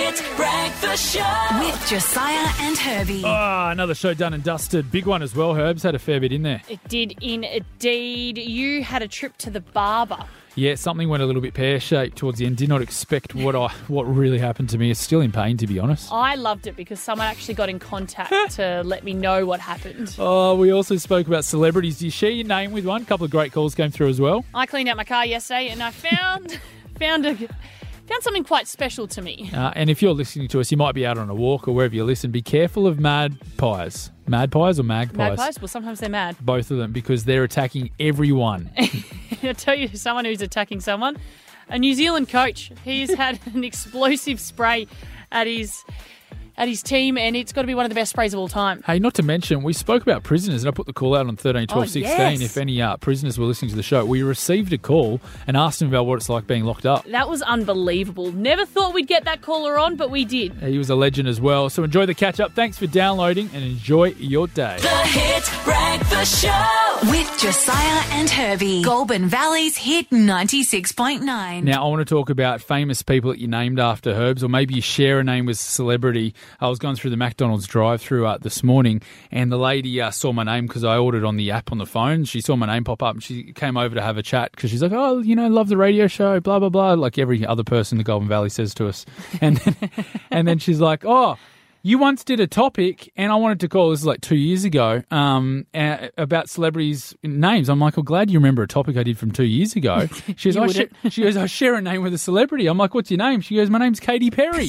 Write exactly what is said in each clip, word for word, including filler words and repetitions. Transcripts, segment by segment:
Hit Breakfast Show with Josiah and Herbie. Ah, another show done and dusted. Big one as well, Herbs. Had a fair bit in there. It did indeed. You had a trip to the barber. Yeah, something went a little bit pear-shaped towards the end. Did not expect what I what really happened to me. It's still in pain, to be honest. I loved it because someone actually got in contact to let me know what happened. Oh, we also spoke about celebrities. Do you share your name with one? A couple of great calls came through as well. I cleaned out my car yesterday and I found found a found something quite special to me. Uh, and if you're listening to us, you might be out on a walk or wherever you listen. Be careful of magpies. Magpies or magpies? Magpies? Well, sometimes they're mad. Both of them, because they're attacking everyone. I'll tell you someone who's attacking someone. A New Zealand coach. He's had an explosive spray at his at his team, and it's got to be one of the best sprays of all time. Hey, not to mention, we spoke about prisoners, and I put the call out on thirteen, twelve, Oh, sixteen. yes. If any uh, prisoners were listening to the show, we received a call and asked him about what it's like being locked up. That was unbelievable. Never thought we'd get that caller on, but we did. He was a legend as well. So enjoy the catch-up. Thanks for downloading and enjoy your day. The Hit Breakfast Show With Josiah and Herbie. Goulburn Valley's Hit ninety-six point nine. Now, I want to talk about famous people that you named after, Herbs, or maybe you share a name with a celebrity. I was going through the McDonald's drive-through uh, this morning, and the lady uh, saw my name because I ordered on the app on the phone. She saw my name pop up, and she came over to have a chat because she's like, oh, you know, love the radio show, blah, blah, blah, like every other person in the Goulburn Valley says to us. And then, and then she's like, oh, you once did a topic, and I wanted to call, this is like two years ago, um, uh, about celebrities' names. I'm like, well, glad you remember a topic I did from two years ago. She goes, I sh- she goes, I share a name with a celebrity. I'm like, what's your name? She goes, my name's Katy Perry.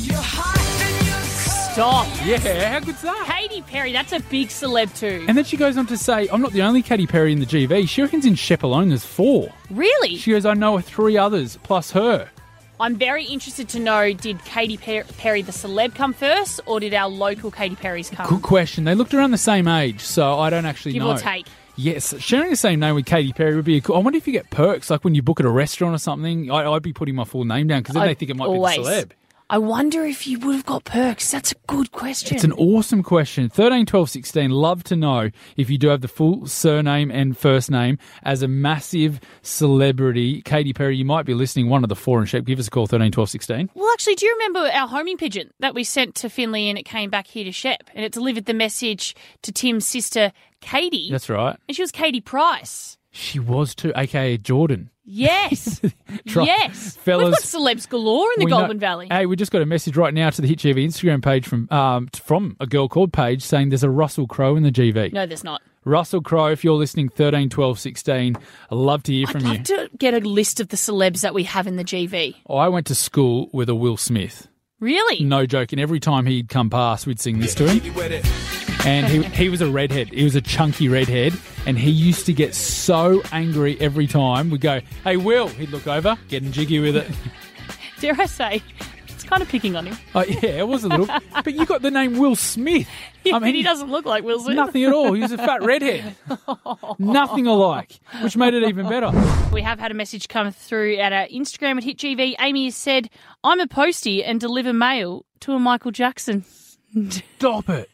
Stop. Yeah, how good's that? Katy Perry, that's a big celeb too. And then she goes on to say, I'm not the only Katy Perry in the G V. She reckons in Shep alone there's four. Really? She goes, I know three others plus her. I'm very interested to know, did Katy Per- Perry the celeb come first, or did our local Katy Perrys come? Good question. They looked around the same age, so I don't actually Give know. or take. Yes, sharing the same name with Katy Perry would be a cool. I wonder if you get perks, like when you book at a restaurant or something. I, I'd be putting my full name down because then I'd they think it might always. be the celeb. I wonder if you would have got perks. That's a good question. It's an awesome question. thirteen, twelve, sixteen. Love to know if you do have the full surname and first name as a massive celebrity. Katy Perry, you might be listening, one of the four in Shep. Give us a call, thirteen, twelve, sixteen. Well, actually, do you remember our homing pigeon that we sent to Finley and it came back here to Shep and it delivered the message to Tim's sister, Katie? That's right. And she was Katie Price. She was too, a k a. Jordan. Yes. Try- yes. Fellas, We've got celebs galore in the we know- Goulburn Valley. Hey, we just got a message right now to the Hit G V Instagram page from um, from a girl called Paige saying there's a Russell Crowe in the G V. No, there's not. Russell Crowe, if you're listening, thirteen, twelve, sixteen, I'd love to hear I'd from love you. to get a list of the celebs that we have in the G V. Oh, I went to school with a Will Smith. Really? No joke. And every time he'd come past, we'd sing this to him. And he he was a redhead. He was a chunky redhead. And he used to get so angry every time. We'd go, hey, Will. He'd look over, getting jiggy with it. Dare I say, it's kind of picking on him. Oh, yeah, it was a little. But you got the name Will Smith. Yeah, I but mean, he doesn't look like Will Smith. Nothing at all. He was a fat redhead. Nothing alike, which made it even better. We have had a message come through at our Instagram at HitGV. Amy has said, I'm a postie and deliver mail to a Michael Jackson. Stop it.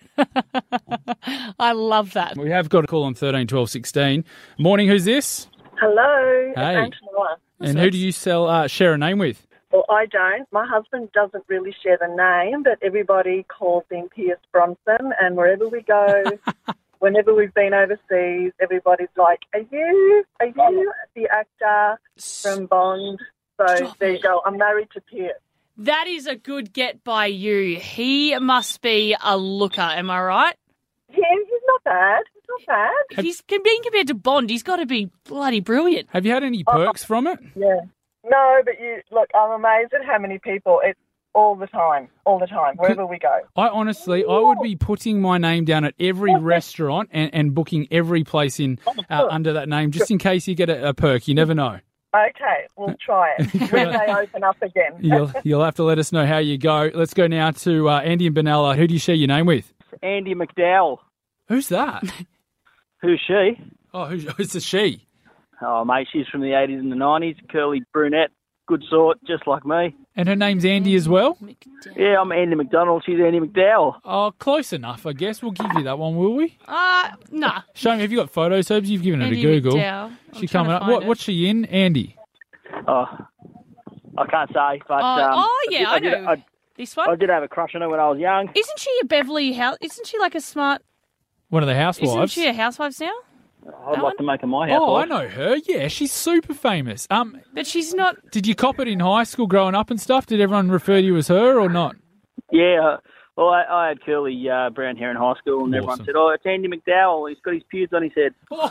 I love that. We have got a call on thirteen, twelve, sixteen. Morning, who's this? Hello, Hey. it's Antonia. And who do you sell uh, share a name with? Well, I don't. My husband doesn't really share the name, but everybody calls him Pierce Bronson, and wherever we go, whenever we've been overseas, everybody's like, are you, are you the actor from Bond? So Stop there it. you go. I'm married to Pierce. That is a good get by you. He must be a looker, am I right? Yeah, he's not bad. He's not bad. He's being compared to Bond. He's got to be bloody brilliant. Have you had any perks from it? Yeah. No, but you look, I'm amazed at how many people. It's all the time, all the time, wherever we go. I honestly, I would be putting my name down at every restaurant and, and booking every place in uh, under that name, just in case you get a, a perk. You never know. Okay, we'll try it when they open up again. You'll you'll have to let us know how you go. Let's go now to uh, Andy and Benalla. Who do you share your name with? Andy McDowell. Who's that? Who's she? Oh, who's, who's a she? Oh, mate, she's from the eighties and the nineties. Curly brunette, good sort, just like me. And her name's Andy as well? Yeah, I'm Andy McDonald. She's Andy McDowell. Oh, close enough, I guess. We'll give you that one, will we? Uh, nah. Show me, have you got photos, Herbs? You've given it Andy a Google. McDowell. I'm She trying coming to up. find What, it. what's she in? Andy. Oh, I can't say, but Oh, um, oh, yeah, I I did, know. I, This I one. did have a crush on her when I was young. Isn't she a Beverly House? Isn't she like a smart? One of the Isn't housewives. she a Housewives now? I'd That like one? to make her my house. Oh, I know her. Yeah, she's super famous. Um, But she's not. did you cop it in high school growing up and stuff? Did everyone refer to you as her or not? Yeah. uh, Well, I, I had curly uh, brown hair in high school, and everyone Awesome. said, "Oh, it's Andy McDowell. He's got his pubes on his head."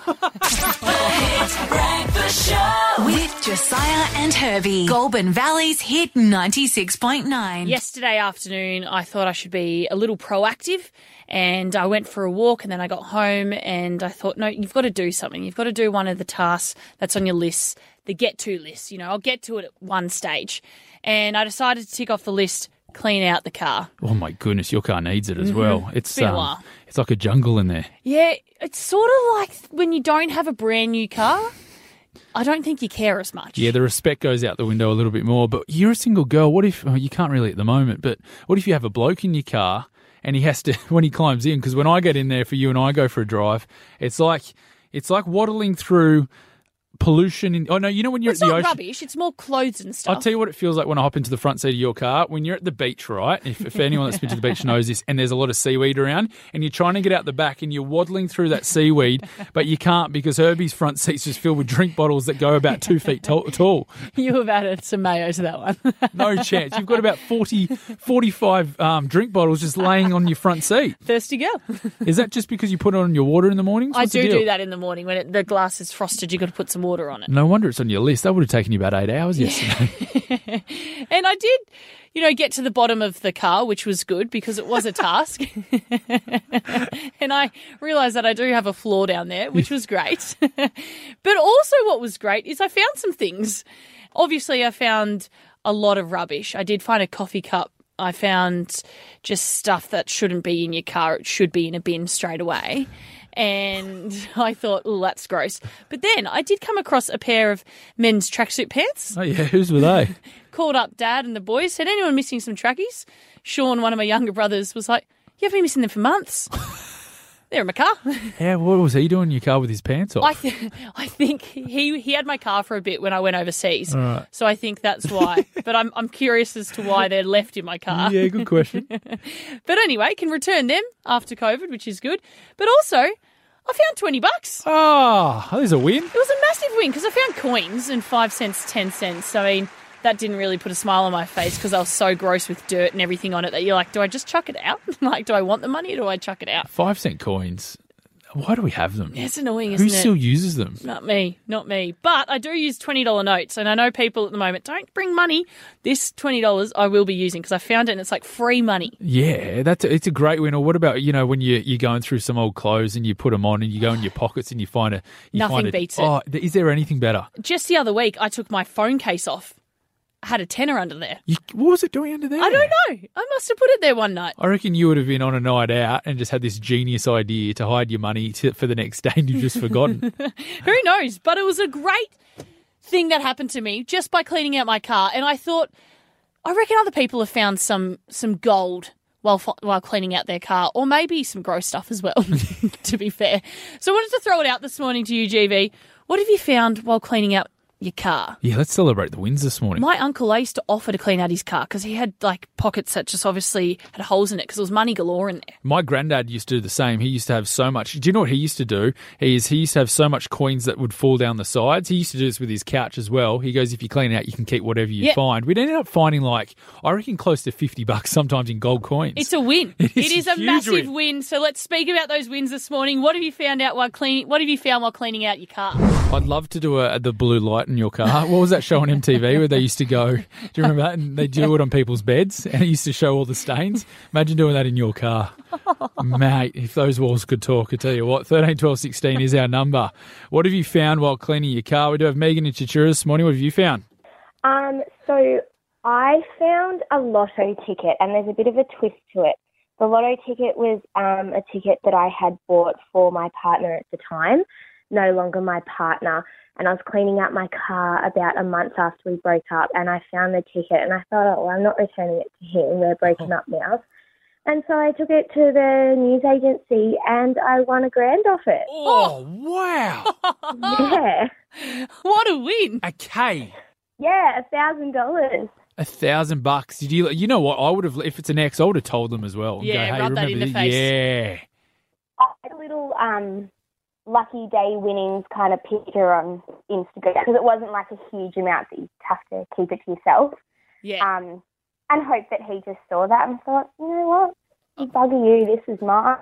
Hit Breakfast Show. With Josiah and Herbie. Goulburn Valley's Hit ninety-six point nine. Yesterday afternoon, I thought I should be a little proactive, and I went for a walk, and then I got home, and I thought, no, you've got to do something. You've got to do one of the tasks that's on your list, the get-to list. You know, I'll get to it at one stage. And I decided to tick off the list, clean out the car. Oh my goodness, your car needs it as well. It's been a um, while. it's like a jungle in there. Yeah, it's sort of like when you don't have a brand new car. I don't think you care as much. Yeah, the respect goes out the window a little bit more. But you're a single girl. What if oh, you can't really at the moment? But what if you have a bloke in your car and he has to when he climbs in? Because when I get in there for you and I go for a drive, it's like it's like waddling through pollution. In, oh no, you know when you're It's at the not ocean. rubbish. It's more clothes and stuff. I'll tell you what it feels like when I hop into the front seat of your car. When you're at the beach, right? If, if anyone that's been to the beach knows this, and there's a lot of seaweed around, and you're trying to get out the back, and you're waddling through that seaweed, but you can't because Herbie's front seat's just filled with drink bottles that go about two feet tall. tall. You have added some mayo to that one. No chance. You've got about forty, forty-five um, drink bottles just laying on your front seat. Thirsty girl. Is that just because you put it on your water in the mornings? I What's the do deal? do that in the morning when it, the glass is frosted. You've got to put some water on it. No wonder it's on your list. That would have taken you about eight hours yesterday. And I did, you know, get to the bottom of the car, which was good because it was a task. And I realised that I do have a flaw down there, which was great. But also what was great is I found some things. Obviously, I found a lot of rubbish. I did find a coffee cup. I found just stuff that shouldn't be in your car. It should be in a bin straight away. And I thought, oh, that's gross. But then I did come across a pair of men's tracksuit pants. Oh, yeah. Whose were they? Called up Dad and the boys, said, anyone missing some trackies? Sean, one of my younger brothers, was like, you have been missing them for months. They're in my car. Yeah, what was he doing in your car with his pants off? I, th- I think he he had my car for a bit when I went overseas. All right. So I think that's why. But I'm I'm curious as to why they're left in my car. Yeah, good question. But anyway, can return them after COVID, which is good. But also, I found twenty bucks. Oh, there's a win. It was a massive win because I found coins and five cents, ten cents. I mean, that didn't really put a smile on my face because I was so gross with dirt and everything on it that you're like, do I just chuck it out? Like, do I want the money or do I chuck it out? Five cent coins. Why do we have them? It's annoying, Who isn't it? still uses them? Not me, not me. But I do use twenty dollars notes, and I know people at the moment don't bring money. This twenty dollars I will be using because I found it and it's like free money. Yeah, that's a, it's a great win. Or what about, you know, when you, you're going through some old clothes and you put them on and you go in your pockets and you find a... You Nothing find a, beats it. Oh, is there anything better? Just the other week, I took my phone case off. I had a tenner under there. You, what was it doing under there? I don't know. I must have put it there one night. I reckon you would have been on a night out and just had this genius idea to hide your money to, for the next day and you've just forgotten. Who knows? But it was a great thing that happened to me just by cleaning out my car. And I thought, I reckon other people have found some some gold while while cleaning out their car, or maybe some gross stuff as well, to be fair. So I wanted to throw it out this morning to you, G V. What have you found while cleaning out your car? Yeah, let's celebrate the wins this morning. My uncle, I used to offer to clean out his car because he had like pockets that just obviously had holes in it because there was money galore in there. My granddad used to do the same. He used to have so much. Do you know what he used to do? He is he used to have so much coins that would fall down the sides. He used to do this with his couch as well. He goes, if you clean it out, you can keep whatever you Yep. find. We'd ended up finding like, I reckon close to fifty bucks sometimes in gold coins. It's a win. It is it is a a huge massive win. win. So let's speak about those wins this morning. What have you found out while cleaning? What have you found while cleaning out your car? I'd love to do a, the blue light in your car. What was that show on M T V where they used to go, do you remember that? And they do it on people's beds and it used to show all the stains. Imagine doing that in your car. Mate, if those walls could talk, I tell you what, thirteen, twelve, sixteen is our number. What have you found while cleaning your car? We do have Megan in Chichura this morning. What have you found? Um, so I found a lotto ticket, and there's a bit of a twist to it. The lotto ticket was um, a ticket that I had bought for my partner at the time, no longer my partner. And I was cleaning out my car about a month after we broke up, and I found the ticket, and I thought, oh, well, I'm not returning it to him. We're broken up now. And so I took it to the news agency, and I won a grand off it. Oh, wow. Yeah. What a win. A K. Yeah, a thousand dollars. A thousand bucks. Did you? You know what? I would have if it's an ex. I would have told them as well. and Yeah, go, hey, rub that remember in the this? face. Yeah. I had a little um, lucky day winnings kind of picture on Instagram because it wasn't like a huge amount that you have to keep it to yourself. Yeah. Um, and hope that he just saw that and thought, you know what, you bugger you, this is mine.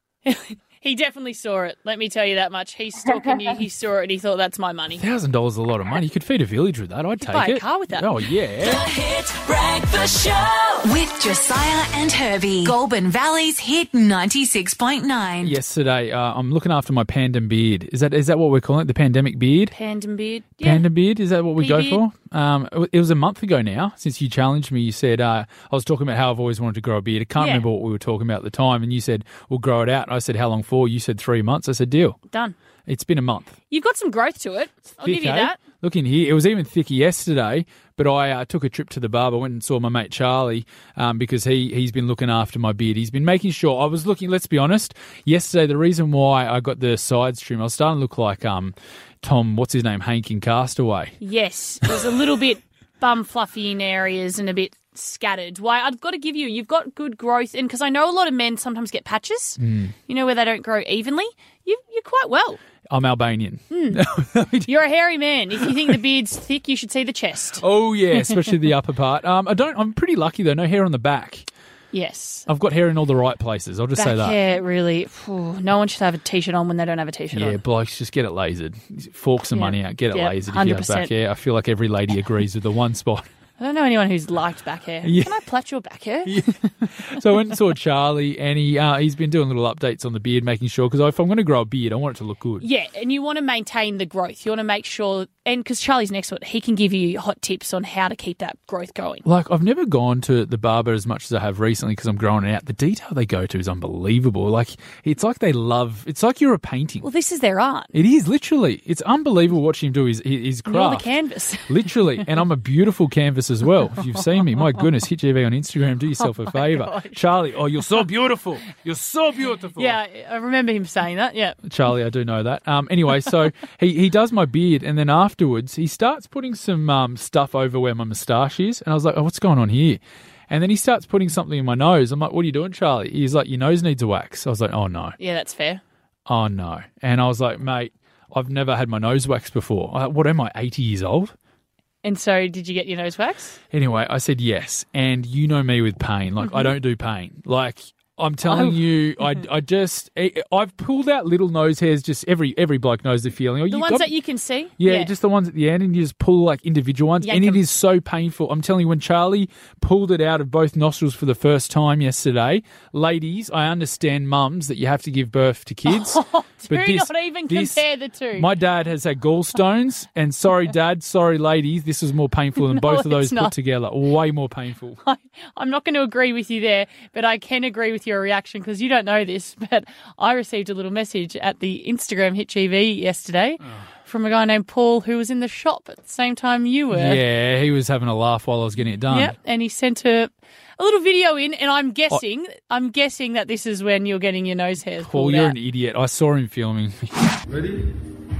He definitely saw it. Let me tell you that much. He's stalking you. He saw it. He thought that's my money. Thousand dollars is a lot of money. You could feed a village with that. I'd take buy a it. car with that. Oh The yeah. Hit Breakfast Show. With Josiah and Herbie. Goulburn Valley's Hit ninety-six point nine. Yesterday, uh, I'm looking after my pandem beard. Is that is that what we're calling it? The pandemic beard. Pandem beard. Yeah. Panda beard, is that what we go P-beard. for? Um, it it was a month ago now since you challenged me. You said, uh, I was talking about how I've always wanted to grow a beard. I can't Yeah. remember what we were talking about at the time. And you said, we'll grow it out. And I said, how long for? You said three months. I said, deal. Done. It's been a month. You've got some growth to it. I'll Thick, give you eh? that. Look in here. It was even thicker yesterday, but I uh, took a trip to the barber, went and saw my mate Charlie um, because he, he's been looking after my beard. He's been making sure. I was looking, let's be honest, yesterday the reason why I got the sides trim, I was starting to look like um, Tom, what's his name, Hank in Castaway. Yes. It was a little bit bum fluffy in areas and a bit scattered. Why, I've got to give you, you've got good growth. And because I know a lot of men sometimes get patches, Mm. you know, where they don't grow evenly. You, you're quite well. I'm Albanian. You're a hairy man. If you think the beard's thick, you should see the chest. Oh yeah, especially the upper part. Um, I don't. I'm pretty lucky though. No hair on the back. Yes. I've got hair in all the right places. I'll just Back say that. hair, really. Phew, no one should have a t-shirt on when they don't have a t-shirt Yeah, on. blokes, just get it lasered. Fork some Yeah. money out. Get it Yeah, lasered if one hundred you have back percent. hair. I feel like every lady agrees with the one spot. I don't know anyone who's liked back hair. Yeah. Can I plait your back hair? So I went and saw Charlie, and he uh, he's been doing little updates on the beard, making sure because if I'm going to grow a beard, I want it to look good. Yeah, and you want to maintain the growth. You want to make sure, and because Charlie's next to it, he can give you hot tips on how to keep that growth going. Like, I've never gone to the barber as much as I have recently because I'm growing it out. The detail they go to is unbelievable. Like, it's like they love, it's like you're a painting. Well, this is their art. It is, literally. It's unbelievable watching him do his, his And You're the craft. canvas. Literally. And I'm a beautiful canvas as well. If you've seen me, my goodness, hit G V on Instagram. Do yourself a favour. gosh. Charlie, oh, you're so beautiful. You're so beautiful. Yeah, I remember him saying that. Yeah. Charlie, I do know that. Um, anyway, so he, he does my beard, and then afterwards he starts putting some um, stuff over where my moustache is, and I was like, oh, what's going on here? And then he starts putting something in my nose. I'm like, what are you doing, Charlie? He's like, your nose needs a wax. I was like, oh, no. Yeah, that's fair. Oh, no. And I was like, mate, I've never had my nose waxed before. I, what am I, eighty years old? And so, did you get your nose waxed? Anyway, I said yes, and you know me with pain. Like, Mm-hmm. I don't do pain. Like, I'm telling Oh. you, I, I just, I, I've pulled out little nose hairs. Just every every bloke knows the feeling. Oh, The you ones got- that you can see? Yeah, just the ones at the end, and you just pull like individual ones, Yank and it them. is so painful. I'm telling you, when Charlie pulled it out of both nostrils for the first time yesterday, ladies, I understand mums that you have to give birth to kids. Do not even compare the two. My dad has had gallstones, and sorry, Dad, sorry, ladies, this was more painful than No, both of those it's put not. together. Way more painful. I, I'm not going to agree with you there, but I can agree with your reaction because you don't know this, but I received a little message at the Instagram Hit T V yesterday from a guy named Paul who was in the shop at the same time you were. Yeah, he was having a laugh while I was getting it done. Yep, and he sent a, a little video in, and I'm guessing, I'm guessing that this is when you're getting your nose hairs Paul, pulled you're out. an idiot. I saw him filming. Ready?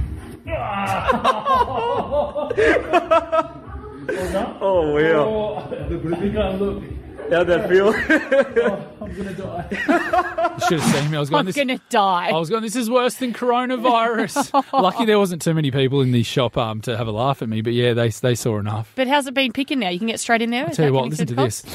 Oh, wow. How'd that feel? You should have seen me. I was going, I'm this, going to die. I was going, this is worse than coronavirus. Lucky there wasn't too many people in the shop um, to have a laugh at me, but yeah, they they saw enough. But how's it been picking now? You can get straight in there? I'll tell you what, listen to this.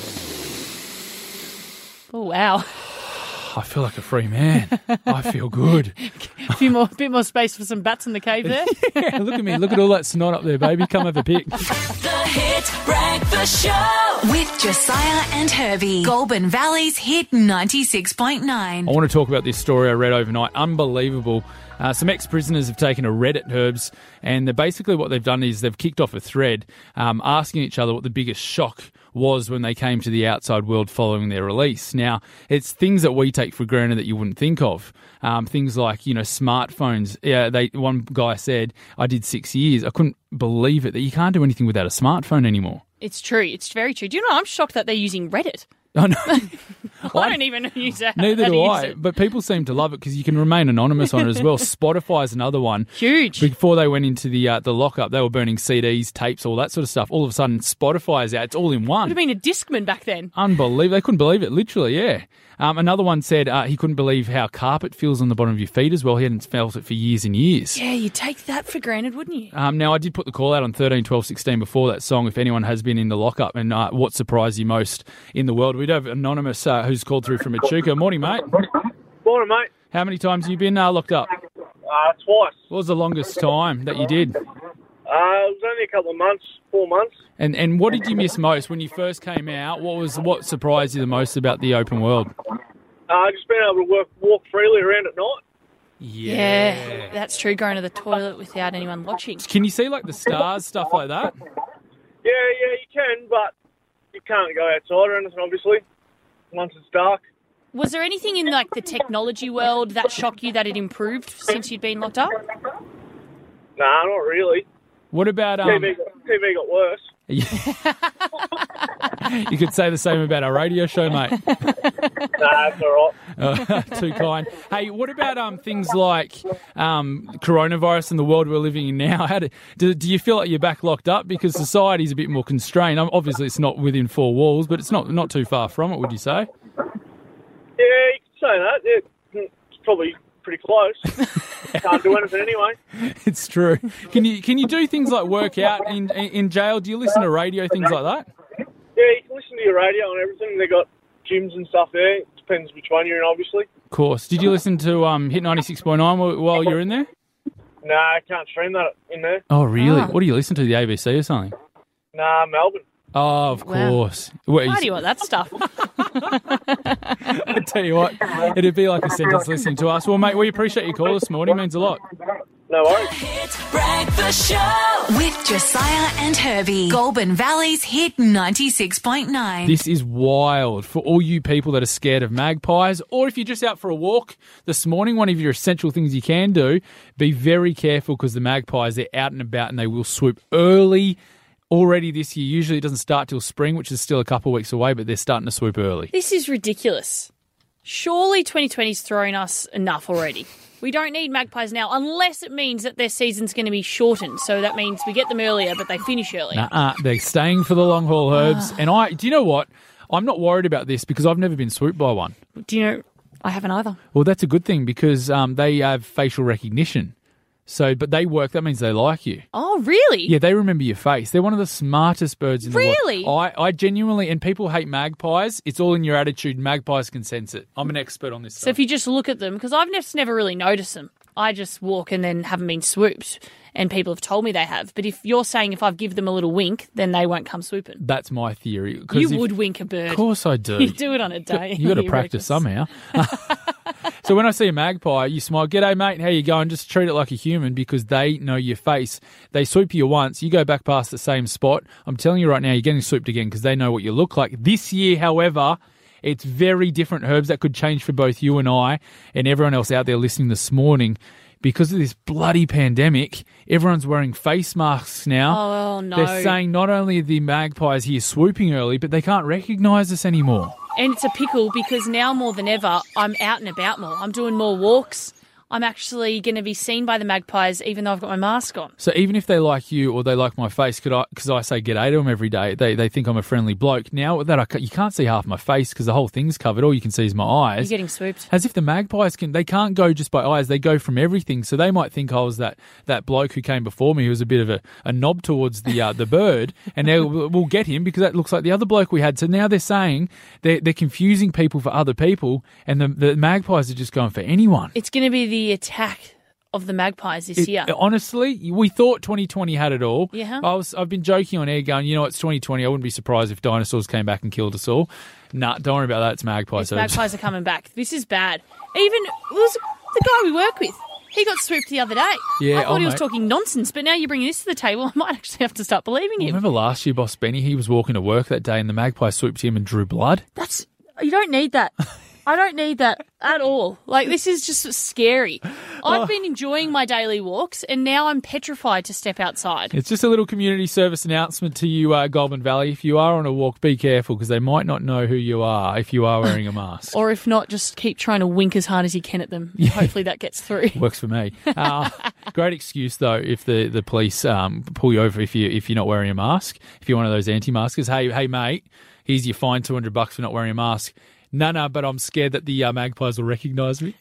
Oh, wow. I feel like a free man. I feel good. A few more, bit more space for some bats in the cave there. Yeah, look at me. Look at all that snot up there, baby. Come have a pic. The Hit Breakfast Show. With Josiah and Herbie. Goulburn Valley's Hit ninety-six point nine. I want to talk about this story I read overnight. Unbelievable. Uh, some ex-prisoners have taken a Reddit, Herbs, and they're basically what they've done is they've kicked off a thread um, asking each other what the biggest shock was when they came to the outside world following their release. Now, it's things that we take for granted that you wouldn't think of. Um, things like, you know, smartphones. Yeah, they. One guy said, I did six years. I couldn't believe it, that you can't do anything without a smartphone anymore. It's true. It's very true. Do you know, I'm shocked that they're using Reddit. Oh, no. I don't even use that. Neither how to do use I. it. But people seem to love it because you can remain anonymous on it as well. Spotify's another one. Huge. Before they went into the uh, the lockup, they were burning C Ds, tapes, all that sort of stuff. All of a sudden, Spotify's out. It's all in one. Would have been a Discman back then. Unbelievable. They couldn't believe it, literally, yeah. Um, another one said uh, he couldn't believe how carpet feels on the bottom of your feet as well. He hadn't felt it for years and years. Yeah, you'd take that for granted, wouldn't you? Um, now, I did put the call out on thirteen, twelve, sixteen before that song, if anyone has been in the lockup and uh, what surprised you most in the world. We'd have Anonymous uh, who's called through from Echuca. Morning, mate. Morning, mate. How many times have you been uh, locked up? Uh, twice. What was the longest time that you did? Uh, it was only a couple of months, four months. And and what did you miss most when you first came out? What was what surprised you the most about the open world? Uh, just being able to work, walk freely around at night. Yeah, that's true. Going to the toilet without anyone watching. Can you see like the stars, stuff like that? Yeah, yeah, you can, but you can't go outside or anything, obviously, once it's dark. Was there anything in like the technology world that shocked you that it improved since you'd been locked up? Nah, not really. What about um? T V, got, T V got worse. You could say the same about our radio show, mate. Nah, that's all right. Uh, too kind. Hey, what about um things like um coronavirus and the world we're living in now? How do, do do you feel like you're back locked up because society's a bit more constrained? Um, obviously, it's not within four walls, but it's not not too far from it. Would you say? Yeah, you can say that. Yeah, it's probably pretty close. Can't do anything anyway. It's true. Can you can you do things like work out in in jail? Do you listen to radio, things like that? Yeah, you can listen to your radio and everything. They got gyms and stuff there. Depends which one you're in, obviously. Of course. Did you listen to um Hit ninety-six point nine while, while you're in there? Nah, I can't stream that in there. Oh, really? What do you listen to, the A B C or something? Nah, Melbourne. Oh, of Wow. course. What, Why you- do you want that stuff? I tell you what, it'd be like a sentence listening to us. Well, mate, we appreciate your call this morning. It means a lot. No worries. Hit Breakfast Show. With Josiah and Herbie. Goulburn Valley's Hit ninety-six point nine. This is wild for all you people that are scared of magpies, or if you're just out for a walk this morning, one of your essential things you can do, be very careful because the magpies, they're out and about and they will swoop early. Already this year, usually it doesn't start till spring, which is still a couple of weeks away, but they're starting to swoop early. This is ridiculous. Surely twenty twenty's thrown us enough already. We don't need magpies now unless it means that their season's going to be shortened. So that means we get them earlier, but they finish earlier. Nuh-uh, they're staying for the long haul, Herbs. And I, do you know what? I'm not worried about this because I've never been swooped by one. Do you know? I haven't either. Well, that's a good thing because um, they have facial recognition. So, but they work. That means they like you. Oh, really? Yeah, they remember your face. They're one of the smartest birds in the Really? world. I, I genuinely, and people hate magpies. It's all in your attitude. Magpies can sense it. I'm an expert on this So stuff. if you just look at them, because I've just never really noticed them. I just walk and then haven't been swooped, and people have told me they have. But if you're saying if I've given them a little wink, then they won't come swooping. That's my theory. 'Cause You if- would wink a bird. Of course I do. You do it on a day. You got to You're practice reckless. somehow. So when I see a magpie, you smile, "G'day, mate, how you going?" Just treat it like a human because they know your face. They swoop you once, you go back past the same spot. I'm telling you right now, you're getting swooped again because they know what you look like. This year, however, it's very different, Herbs. That could change for both you and I and everyone else out there listening this morning. Because of this bloody pandemic, everyone's wearing face masks now. Oh, no. They're saying not only are the magpies here swooping early, but they can't recognise us anymore. And it's a pickle because now more than ever, I'm out and about more. I'm doing more walks. I'm actually going to be seen by the magpies even though I've got my mask on. So even if they like you or they like my face, could I? Because I say g'day to them every day, they they think I'm a friendly bloke. Now that I ca- you can't see half my face because the whole thing's covered. All you can see is my eyes. You're getting swooped. As if the magpies can, they can't go just by eyes. They go from everything. So they might think I was that, that bloke who came before me who was a bit of a, a knob towards the uh, the bird, and now we'll, we'll get him because that looks like the other bloke we had. So now they're saying they're, they're confusing people for other people, and the, the magpies are just going for anyone. It's going to be the attack of the magpies this It- year. honestly, we thought twenty twenty had it all. Yeah. I was, I've been joking on air going, you know, it's twenty twenty. I wouldn't be surprised if dinosaurs came back and killed us all. Nah, don't worry about that. It's magpies. Yes, magpies are coming back. This is bad. Even it was the guy we work with. He got swooped the other day. Yeah, I thought oh, he was mate. talking nonsense, but now you're bringing this to the table. I might actually have to start believing him. Remember last year, Boss Benny, he was walking to work that day and the magpie swooped him and drew blood? That's you don't need that. I don't need that at all. Like this is just scary. I've been enjoying my daily walks, and now I'm petrified to step outside. It's just a little community service announcement to you, uh, Goulburn Valley. If you are on a walk, be careful because they might not know who you are if you are wearing a mask. Or if not, just keep trying to wink as hard as you can at them. Hopefully that gets through. Works for me. Uh, great excuse though if the, the police um, pull you over if you if you're not wearing a mask. If you're one of those anti-maskers, hey hey mate, here's your fine, two hundred bucks for not wearing a mask. No, no, but I'm scared that the uh, magpies will recognise me.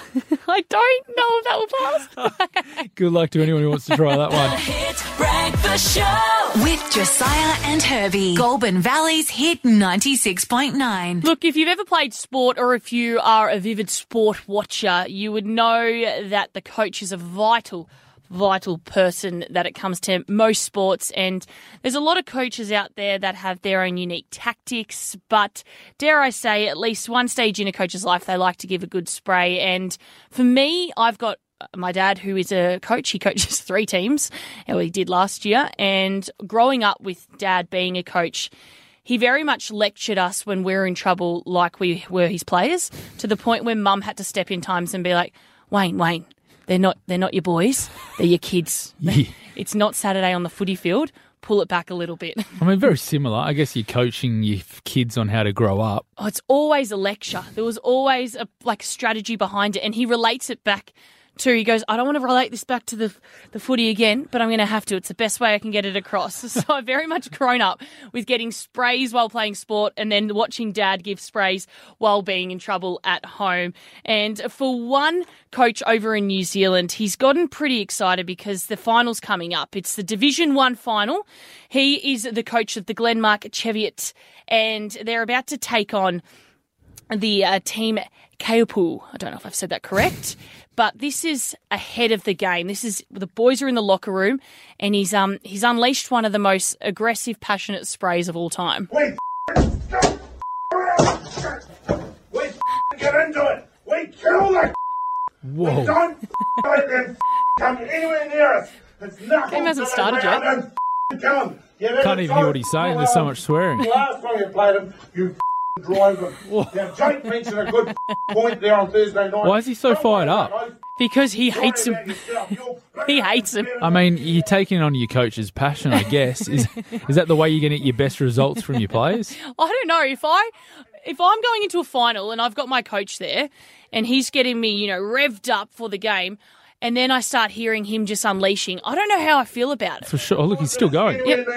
I don't know if that will pass. Good luck to anyone who wants to try that one. The Hit Breakfast Show. With Josiah and Herbie. Goulburn Valley's Hit ninety-six point nine. Look, if you've ever played sport or if you are a vivid sport watcher, you would know that the coach is a vital vital person that it comes to most sports, and there's a lot of coaches out there that have their own unique tactics, but dare I say at least one stage in a coach's life they like to give a good spray. And for me, I've got my dad who is a coach. He coaches three teams, well, he did last year, and growing up with dad being a coach, he very much lectured us when we were in trouble like we were his players, to the point where mum had to step in times and be like, Wayne, Wayne, They're not they're not your boys, they're your kids. Yeah. It's not Saturday on the footy field. Pull it back a little bit. I mean, very similar. I guess you're coaching your kids on how to grow up. Oh, it's always a lecture. There was always a like strategy behind it, and he relates it back to, he goes, I don't want to relate this back to the the footy again, but I'm going to have to. It's the best way I can get it across. So I've very much grown up with getting sprays while playing sport and then watching dad give sprays while being in trouble at home. And for one coach over in New Zealand, he's gotten pretty excited because the final's coming up. It's the Division One final. He is the coach of the Glenmark Cheviot, and they're about to take on the uh, team Kaiapū. I don't know if I've said that correct, but this is ahead of the game. This is the boys are in the locker room, and he's um he's unleashed one of the most aggressive, passionate sprays of all time. We we get into it. We kill the. Whoa! We don't let them come anywhere near us. It's nothing. Game hasn't started yet. Come. Can't even hear what he's saying. There's so much swearing. Last time you played him, you drove him. Now, Jake mentioned a good point there on Thursday night. Why is he so fired up? Because he hates him. He hates him. I mean, you're taking on your coach's passion, I guess. Is is that the way you're going to get your best results from your players? I don't know. If I if I'm going into a final and I've got my coach there and he's getting me, you know, revved up for the game, and then I start hearing him just unleashing, I don't know how I feel about it. For sure. Oh, look, he's still going. Yep.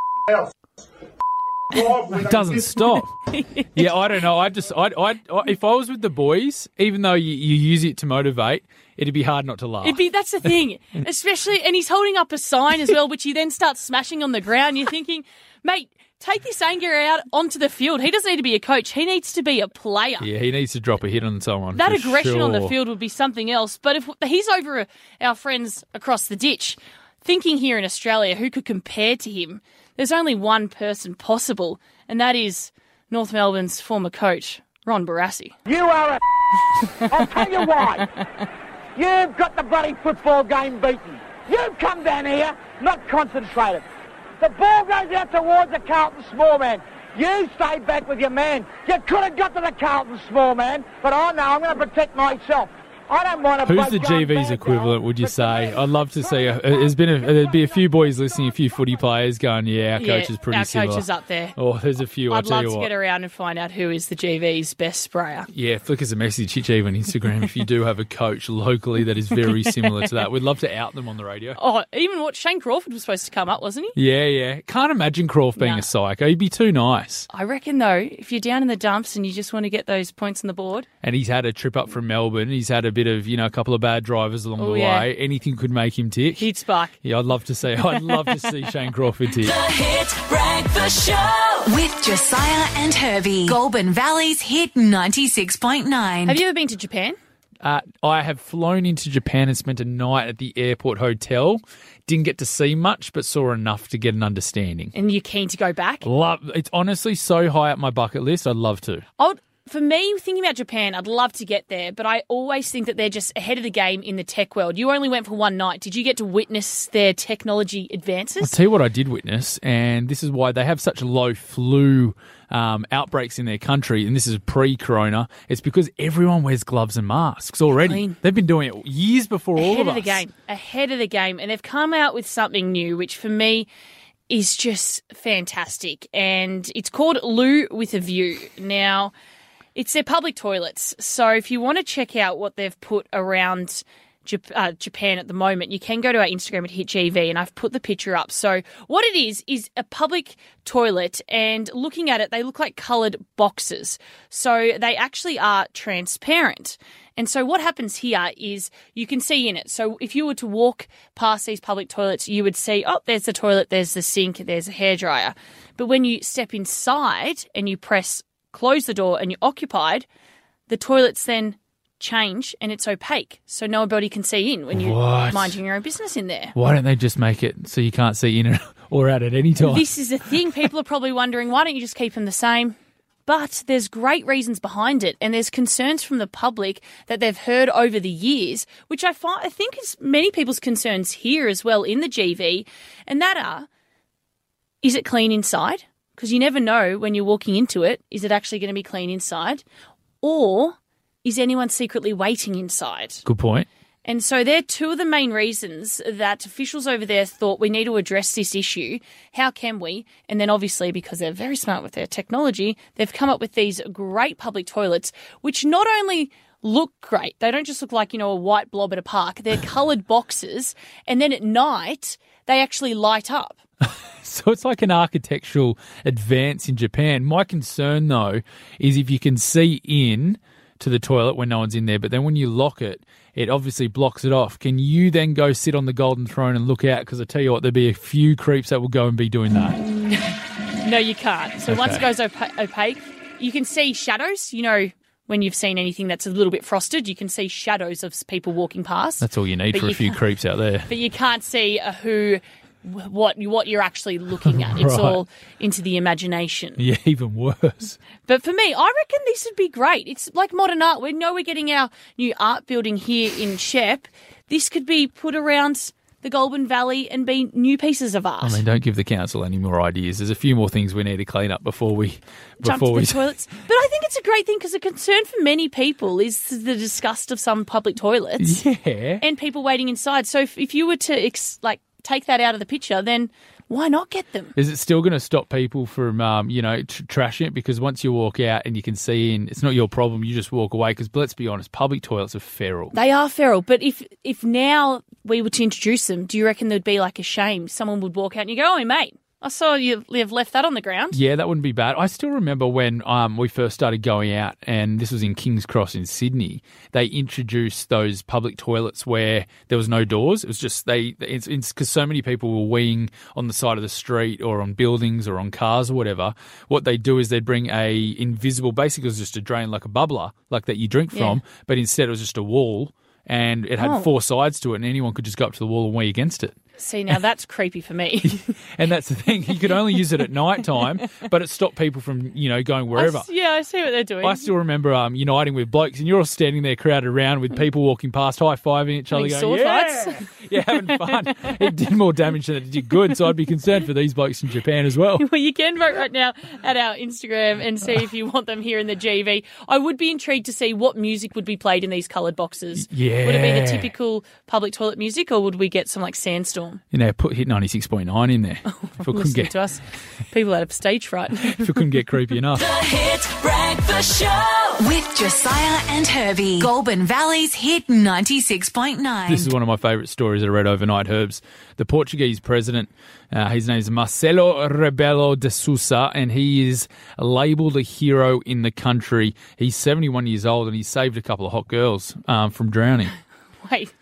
It doesn't stop. Yeah, I don't know. I just, I, I, if I was with the boys, even though you, you use it to motivate, it'd be hard not to laugh. It'd be that's the thing, especially, and he's holding up a sign as well, which he then starts smashing on the ground. You're thinking, mate, take this anger out onto the field. He doesn't need to be a coach. He needs to be a player. Yeah, he needs to drop a hit on someone. That for aggression sure. on the field would be something else. But if he's over our friends across the ditch, thinking here in Australia, who could compare to him? There's only one person possible, and that is North Melbourne's former coach, Ron Barassi. You are a I'll tell you why. You've got the bloody football game beaten. You've come down here not concentrated. The ball goes out towards the Carlton small man. You stay back with your man. You could have got to the Carlton small man, but I know I'm going to protect myself. I don't mind a Who's bloke the going G V's bad, equivalent, though, would you but say? to me- I'd love to see. A, there's been a, there'd be a few boys listening, a few footy players going, yeah, our Yeah, coach is pretty our similar. coach is up there. Oh, there's a few, I'll I'd tell love you to what. get around and find out who is the G V's best sprayer. Yeah, flick us a message, Hitch Eve on Instagram, if you do have a coach locally that is very similar to that. We'd love to out them on the radio. Oh, even what Shane Crawford was supposed to come up, wasn't he? Yeah, yeah. Can't imagine Croft being Nah. a psycho. He'd be too nice. I reckon, though, if you're down in the dumps and you just want to get those points on the board, And he's had a trip up from Melbourne. He's had a bit of, you know, a couple of bad drivers along Oh, the yeah. way. Anything could make him tick. he'd spark. Yeah, I'd love to see. I'd love to see Shane Crawford tick. The Hit Breakfast Show. With Josiah and Herbie. Goulburn Valley's Hit ninety-six point nine. Have you ever been to Japan? Uh, I have flown into Japan and spent a night at the airport hotel. Didn't get to see much, but saw enough to get an understanding. And you're keen to go back? Love. It's honestly so high up my bucket list. I'd love to. I would, for me, thinking about Japan, I'd love to get there, but I always think that they're just ahead of the game in the tech world. You only went for one night. Did you get to witness their technology advances? I'll tell you what I did witness, and this is why they have such low flu um, outbreaks in their country, and this is pre-corona. It's because everyone wears gloves and masks already. Clean. They've been doing it years before all Ahead of of us. the game. Ahead of the game. And they've come out with something new, which for me is just fantastic. And it's called Loo with a View. Now, it's their public toilets. So if you want to check out what they've put around Jap- uh, Japan at the moment, you can go to our Instagram at Hit G V, and I've put the picture up. So what it is, is a public toilet, and looking at it, they look like coloured boxes. So they actually are transparent. And so what happens here is you can see in it. So if you were to walk past these public toilets, you would see, oh, there's the toilet, there's the sink, there's a hairdryer. But when you step inside and you press close the door and you're occupied, the toilets then change and it's opaque, so nobody can see in when you're What? minding your own business in there. Why don't they just make it so you can't see in or out at any time? This is the thing. People are probably wondering, why don't you just keep them the same? But there's great reasons behind it, and there's concerns from the public that they've heard over the years, which I, find, I think is many people's concerns here as well in the G V, and that are, is it clean inside? Because you never know when you're walking into it, is it actually going to be clean inside? Or is anyone secretly waiting inside? Good point. And so they're two of the main reasons that officials over there thought we need to address this issue. How can we? And then obviously, because they're very smart with their technology, they've come up with these great public toilets, which not only look great, they don't just look like, you know, a white blob at a park. They're coloured boxes. And then at night, they actually light up. So it's like an architectural advance in Japan. My concern, though, is if you can see in to the toilet when no one's in there, but then when you lock it, it obviously blocks it off. Can you then go sit on the golden throne and look out? Because I tell you what, there'll be a few creeps that will go and be doing that. No, you can't. So Okay. once it goes opa- opaque, you can see shadows. You know, when you've seen anything that's a little bit frosted, you can see shadows of people walking past. That's all you need But for a you few can't- creeps out there. But you can't see uh, who, what, what you're actually looking at. It's Right. all into the imagination. Yeah, even worse. But for me, I reckon this would be great. It's like modern art. We know we're getting our new art building here in Shep. This could be put around the Goulburn Valley and be new pieces of art. I mean, don't give the council any more ideas. There's a few more things we need to clean up before we Jump before to we the toilets. But I think it's a great thing because a concern for many people is the disgust of some public toilets Yeah. and people waiting inside. So if, if you were to ex- like take that out of the picture, then why not get them? Is it still going to stop people from, um, you know, tr- trashing it? Because once you walk out and you can see in, it's not your problem. You just walk away. Because let's be honest, public toilets are feral. They are feral, but if if now we were to introduce them, do you reckon there'd be like a shame? Someone would walk out and you go, "Oh, mate, I saw you have left that on the ground." Yeah, that wouldn't be bad. I still remember when um, we first started going out, and this was in King's Cross in Sydney. They introduced those public toilets where there was no doors. It was just they. It's because so many people were weeing on the side of the street or on buildings or on cars or whatever. What they do is they'd bring a invisible, basically it was just a drain like a bubbler, like that you drink from, Yeah. but instead it was just a wall. And it had Oh. four sides to it, and anyone could just go up to the wall and wee against it. See, now that's creepy for me. And that's the thing. You could only use it at night time, but it stopped people from, you know, going I wherever. s- yeah, I see what they're doing. I still remember um, uniting with blokes, and you're all standing there crowded around with people walking past, high-fiving each other, Having going, sword yeah! fights. Yeah, having fun. It did more damage than it did good, so I'd be concerned for these blokes in Japan as well. Well, you can vote right now at our Instagram and see if you want them here in the G V. I would be intrigued to see what music would be played in these coloured boxes. Yeah. Would it be the typical public toilet music, or would we get some like Sandstorm? You know, put hit ninety-six point nine in there. If we couldn't Listening get, to us, people out of stage fright. if we couldn't get creepy enough. The Hit Breakfast Show. With Josiah and Herbie. Goulburn Valley's Hit ninety-six point nine. This is one of my favourite stories that I read overnight, Herbs. The Portuguese president, uh, his name is Marcelo Rebelo de Sousa, and he is labelled a hero in the country. He's seventy-one years old, and he saved a couple of hot girls um, from drowning. Wait,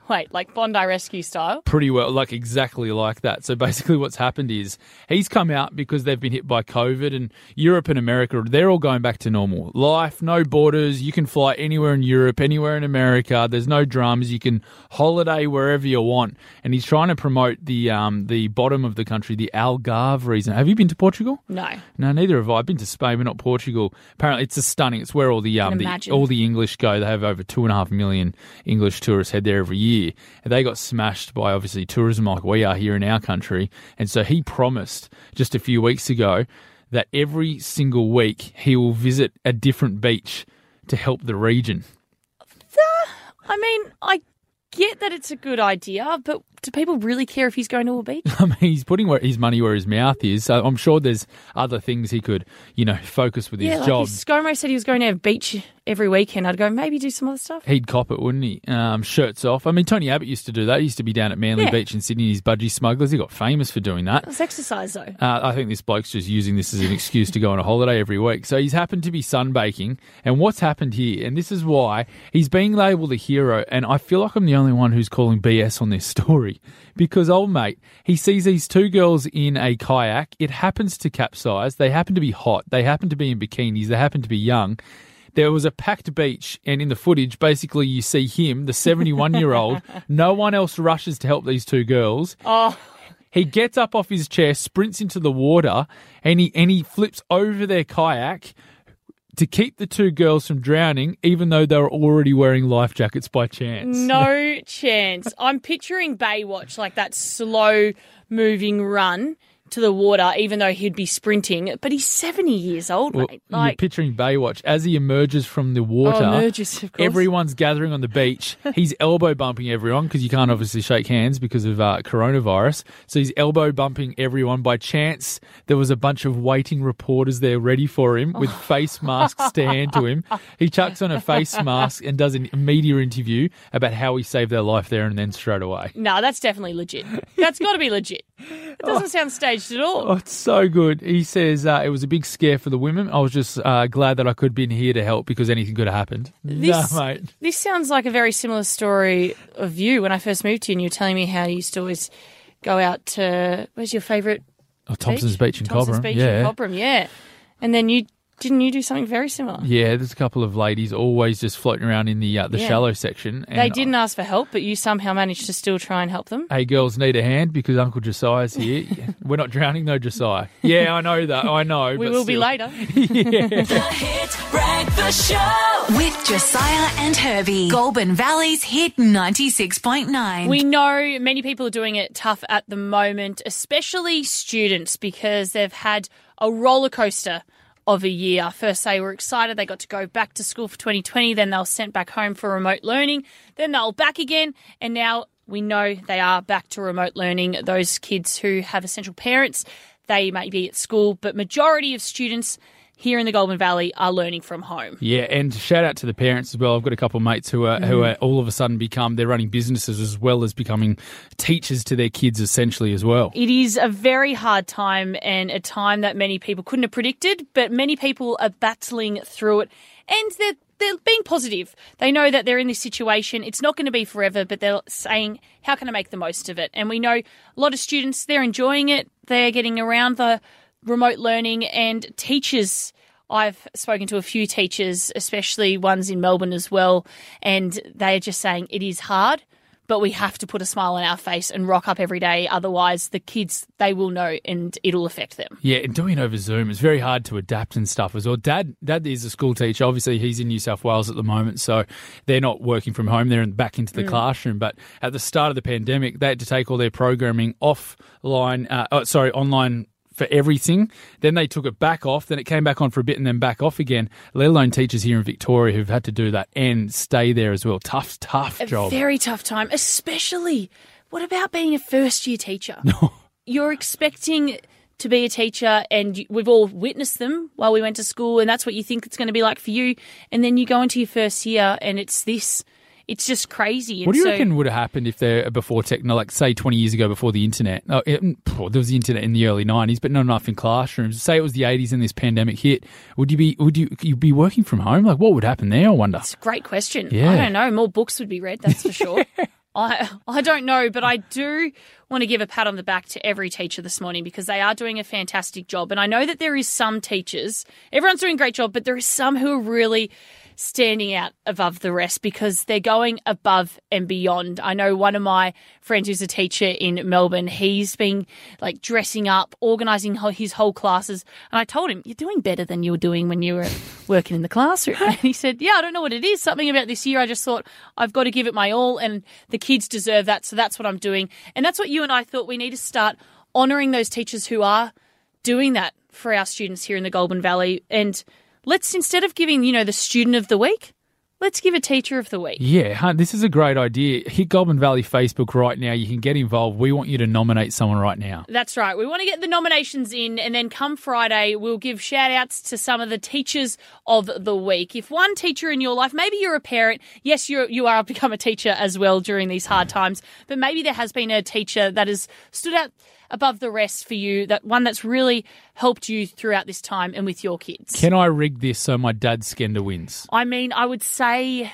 Wait, like Bondi Rescue style? Pretty well, like exactly like that. So basically what's happened is he's come out because they've been hit by COVID, and Europe and America, they're all going back to normal. Life, no borders. You can fly anywhere in Europe, anywhere in America. There's no drums. You can holiday wherever you want. And he's trying to promote the um, the bottom of the country, the Algarve region. Have you been to Portugal? No. No, neither have I. I've been to Spain, but not Portugal. Apparently it's a stunning. It's where all the, um, the all the English go. They have over two and a half million English tourists head there every year. And they got smashed by, obviously, tourism like we are here in our country. And so he promised just a few weeks ago that every single week he will visit a different beach to help the region. The, I mean, I get that it's a good idea, but do people really care if he's going to a beach? I mean, he's putting where, his money where his mouth is. So I'm sure there's other things he could, you know, focus with yeah, his like job. If ScoMo said he was going to have beach every weekend, I'd go, maybe do some other stuff. He'd cop it, wouldn't he? Um, shirts off. I mean, Tony Abbott used to do that. He used to be down at Manly Yeah. Beach in Sydney, his budgie smugglers. He got famous for doing that. It's exercise, though. Uh, I think this bloke's just using this as an excuse to go on a holiday every week. So he's happened to be sunbaking. And what's happened here, and this is why, he's being labelled a hero. And I feel like I'm the only one who's calling B S on this story. Because, old mate, he sees these two girls in a kayak. It happens to capsize. They happen to be hot. They happen to be in bikinis. They happen to be young. There was a packed beach, and in the footage, basically you see him, the seventy-one-year-old. No one else rushes to help these two girls. Oh. He gets up off his chair, sprints into the water, and he and he flips over their kayak to keep the two girls from drowning, even though they were already wearing life jackets by chance. No chance. I'm picturing Baywatch, like that slow-moving run to the water, even though he'd be sprinting. But he's seventy years old, Well, mate. you're Like, picturing Baywatch. As he emerges from the water, Oh, emerges, of course. everyone's gathering on the beach. He's elbow bumping everyone because you can't obviously shake hands because of uh, coronavirus. So he's elbow bumping everyone. By chance, there was a bunch of waiting reporters there ready for him with face masks to hand to him. He chucks on a face mask and does a media interview about how he saved their life there and then straight away. no, that's definitely legit. That's got to be legit. It doesn't sound staged at all. Oh, it's so good. He says uh, it was a big scare for the women. I was just uh, glad that I could have been here to help because anything could have happened. This, no, mate. This sounds like a very similar story of you when I first moved here and you were telling me how you used to always go out to, where's your favourite Oh, Thompson's Beach, in Thompson's Cobram. Beach yeah. in Cobram, yeah. And then you, didn't you do something very similar? Yeah, there's a couple of ladies always just floating around in the uh, the Yeah. shallow section. And They didn't ask for help, but you somehow managed to still try and help them. Hey, girls, need a hand because Uncle Josiah's here. We're not drowning, though, Josiah. Yeah, I know that. I know. We but will be still. later. The Hit Breakfast Show. With Josiah and Herbie. Goulburn Valley's Hit ninety-six point nine. We know many people are doing it tough at the moment, especially students, because they've had a roller coaster of a year. First, they were excited. They got to go back to school for twenty twenty. Then they were sent back home for remote learning. Then they were back again. And now we know they are back to remote learning. Those kids who have essential parents, they may be at school, but majority of students here in the Goulburn Valley are learning from home. Yeah, and shout out to the parents as well. I've got a couple of mates who are Mm-hmm. who are all of a sudden become they're running businesses as well as becoming teachers to their kids essentially as well. It is a very hard time and a time that many people couldn't have predicted, but many people are battling through it and they're, they're being positive. They know that they're in this situation. It's not going to be forever, but they're saying, how can I make the most of it? And we know a lot of students, they're enjoying it. They're getting around the remote learning, and teachers, I've spoken to a few teachers, especially ones in Melbourne as well, and they are just saying it is hard, but we have to put a smile on our face and rock up every day. Otherwise, the kids, they will know and it'll affect them. Yeah, and doing it over Zoom is very hard to adapt and stuff as well. Dad, Dad is a school teacher. Obviously, he's in New South Wales at the moment, so they're not working from home. They're in, back into the Mm. classroom. But at the start of the pandemic, they had to take all their programming offline, uh, oh, sorry, online for everything. Then they took it back off. Then it came back on for a bit and then back off again, let alone teachers here in Victoria who've had to do that and stay there as well. Tough, tough A job. very tough time, especially what about being a first year teacher? You're expecting to be a teacher and you- we've all witnessed them while we went to school, and that's what you think it's going to be like for you. And then you go into your first year and it's this. It's just crazy. And What do you so, reckon would have happened if they're before techno, like say twenty years ago before the internet? Oh, it, well, there was the internet in the early nineties, but not enough in classrooms. Say it was the eighties and this pandemic hit. Would you be? Would you? You be working from home? Like, what would happen there? I wonder. It's a great question. Yeah. I don't know. More books would be read, that's for sure. I I don't know, but I do want to give a pat on the back to every teacher this morning because they are doing a fantastic job. And I know that there is some teachers, everyone's doing a great job, but there is some who are really standing out above the rest because they're going above and beyond. I know one of my friends who's a teacher in Melbourne, he's been like dressing up, organising his whole classes. And I told him, you're doing better than you were doing when you were working in the classroom. And he said, yeah, I don't know what it is. Something about this year. I just thought I've got to give it my all and the kids deserve that. So that's what I'm doing. And that's what you and I thought we need to start honouring those teachers who are doing that for our students here in the Goulburn Valley. And let's, instead of giving, you know, the student of the week, let's give a teacher of the week. Yeah, huh, this is a great idea. Hit Goulburn Valley Facebook right now. You can get involved. We want you to nominate someone right now. That's right. We want to get the nominations in, and then come Friday, we'll give shout-outs to some of the teachers of the week. If one teacher in your life, maybe you're a parent, yes, you're, you are become a teacher as well during these hard times, but maybe there has been a teacher that has stood out above the rest for you, that one that's really helped you throughout this time and with your kids. Can I rig this so my dad's Skender wins? I mean, I would say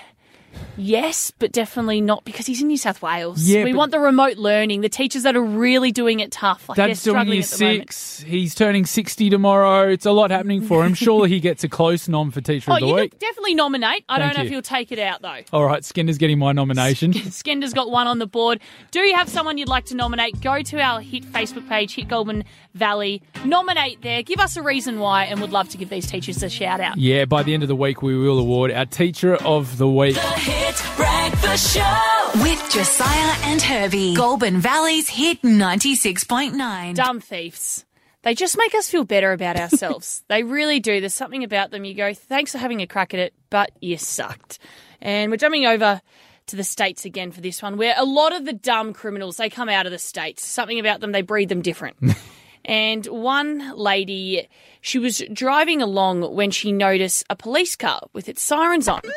yes, but definitely not because he's in New South Wales. Yeah, we want the remote learning, the teachers that are really doing it tough. Like Dad's they're doing struggling year at the moment. six. He's turning sixty tomorrow. It's a lot happening for him. Surely he gets a close nom for Teacher Oh, of the you Week. could definitely nominate. I Thank don't know you. if you'll take it out, though. All right, Skender's getting my nomination. Skender's got one on the board. Do you have someone you'd like to nominate? Go to our Hit Facebook page, Hit Goulburn Valley. Nominate there. Give us a reason why, and would love to give these teachers a shout out. Yeah, by the end of the week, we will award our Teacher of the Week. The Hit Breakfast Show. With Josiah and Herbie. Goulburn Valley's Hit ninety-six point nine. Dumb thieves. They just make us feel better about ourselves. They really do. There's something about them. You go, thanks for having a crack at it, but you sucked. And we're jumping over to the States again for this one, where a lot of the dumb criminals, they come out of the States. Something about them, they breed them different. And one lady, she was driving along when she noticed a police car with its sirens on.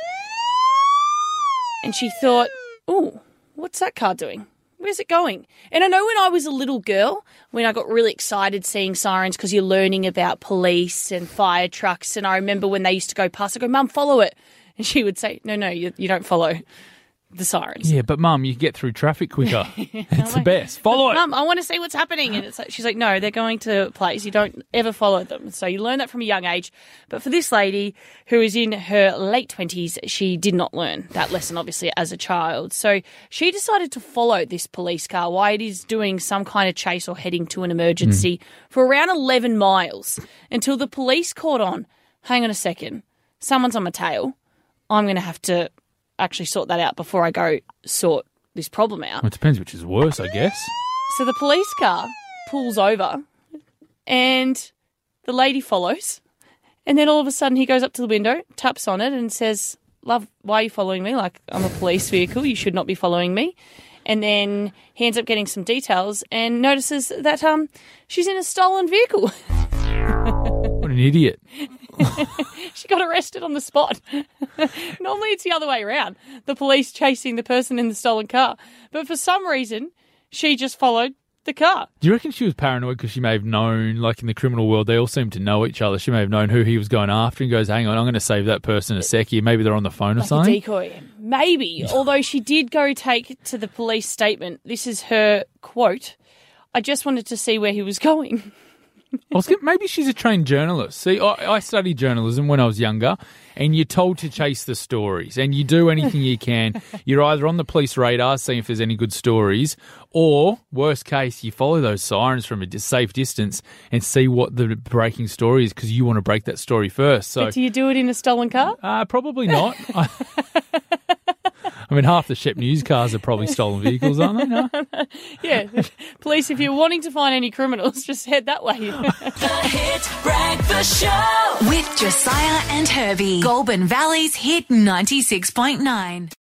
And she thought, ooh, what's that car doing? Where's it going? And I know when I was a little girl, when I got really excited seeing sirens because you're learning about police and fire trucks, and I remember when they used to go past, I go, Mum, follow it. And she would say, no, no, you, you don't follow the sirens. Yeah, but Mum, you get through traffic quicker. It's the best. Follow it. Mum, I want to see what's happening. And it's like, she's like, no, they're going to a place. You don't ever follow them. So you learn that from a young age. But for this lady who is in her late twenties, she did not learn that lesson, obviously, as a child. So she decided to follow this police car while it is doing some kind of chase or heading to an emergency mm. for around eleven miles until the police caught on. Hang on a second. Someone's on my tail. I'm going to have to actually sort that out before I go sort this problem out. Well, it depends which is worse, I guess. So the police car pulls over and the lady follows. And then all of a sudden he goes up to the window, taps on it and says, love, why are you following me? Like, I'm a police vehicle. You should not be following me. And then he ends up getting some details and notices that um she's in a stolen vehicle. What an idiot. She got arrested on the spot. Normally it's the other way around. The police chasing the person in the stolen car. But for some reason, she just followed the car. Do you reckon she was paranoid because she may have known, like in the criminal world, they all seem to know each other. She may have known who he was going after and goes, hang on, I'm going to save that person a sec here. Maybe they're on the phone or like something. A decoy. Maybe. Although she did go take to the police statement. This is her quote. I just wanted to see where he was going. I was gonna, maybe she's a trained journalist. See, I, I studied journalism when I was younger, and you're told to chase the stories, and you do anything you can. You're either on the police radar, seeing if there's any good stories, or, worst case, you follow those sirens from a safe distance and see what the breaking story is because you want to break that story first. So, but do you do it in a stolen car? Uh, probably not. I, I mean, half the Shep News cars are probably stolen vehicles, aren't they? No? Yeah. Police, if you're wanting to find any criminals, just head that way. The Hit Breakfast Show. With Josiah and Herbie. Goulburn Valley's Hit ninety-six point nine.